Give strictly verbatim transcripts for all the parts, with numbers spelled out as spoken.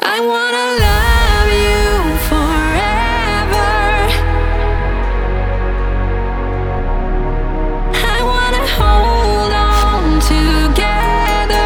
I wanna love you forever. I wanna hold on together.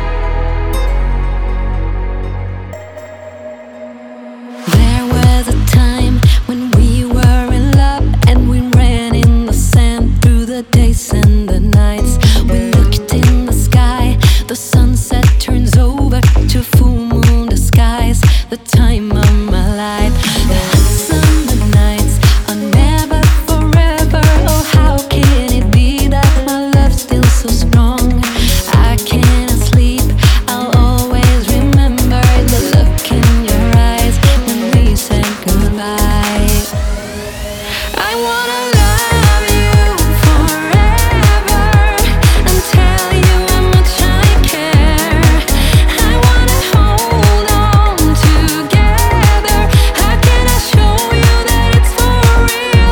There was a time when we were in love, and we ran in the sand through the days and the nights. We looked in the sky, the sunset turns over to full moon disguise, the time of my life. The summer nights are never forever. Oh, how can it be that my love's still so strong? I cannot sleep, I'll always remember the look in your eyes when we said goodbye. I wanna love you forever and tell you how much I care. I wanna hold on together. How can I show you that it's for real?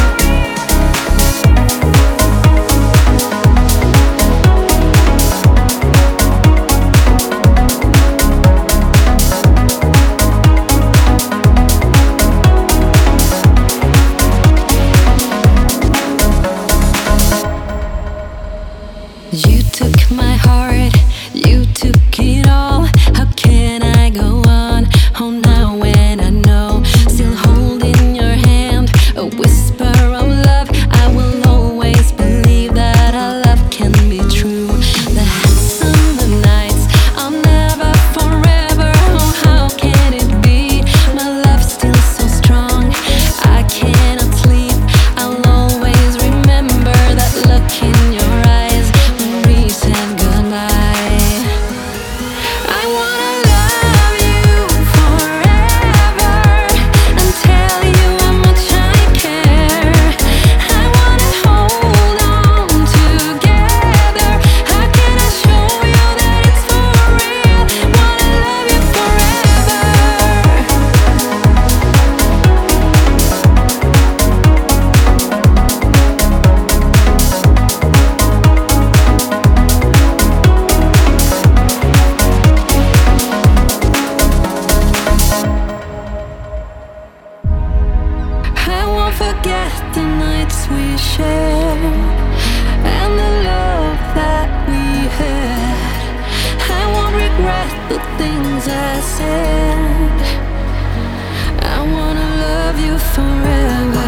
You took my heart, you took it all. How can I go on? Oh, now when I know, still holding your hand, a whisper of love. I will always believe that our love can be true. The summer nights are never forever. Oh, how can it be? My love's still so strong. I cannot sleep, I'll always remember that look in your eyes when we said goodbye. I wanna love you forever and tell you how much I care. I wanna hold on together. How can I show you that it's for real? Wanna love you forever. I won't forget the nights we shared and the love that we had. I won't regret the things I said. I wanna love you forever,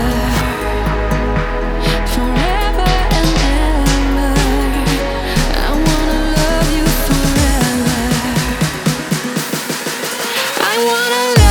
forever and ever. I wanna love you forever. I wanna love